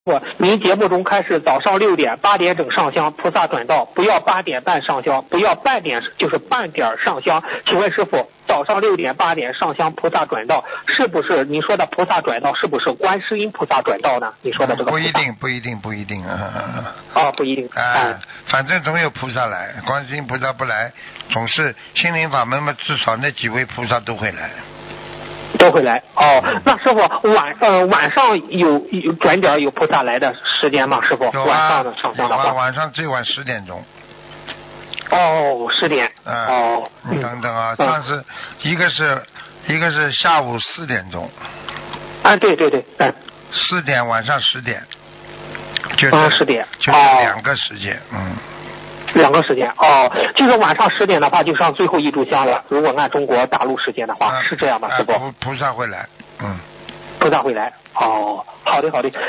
您节目中开始早上6点、8点整上香，菩萨转道，不要8点半上香，不要半点就是半点上香。请问师傅，早上6点、8点上香，菩萨转道，是不是您说的菩萨转道？是不是观世音菩萨转道呢？你说的这个不一定，不一定，不一定啊，不一定。 反正总有菩萨来，观世音菩萨不来，总是心灵法门嘛，至少那几位菩萨都会来。 都会来哦。那师傅晚上有转点有菩萨来的时间吗？师傅，晚上的上香的话， 晚上最晚10点钟。 哦，10点。哦。 你等等啊，上次一个是下午4点钟。 啊，对对对 ，4点晚上10点。就是 10点。 就是2个时间 2个时间哦，就是晚上10点的话，就上最后一炷香了。如果按中国大陆时间的话，是这样吗，师傅？ 菩萨会来， 菩萨会来。哦，好的好的。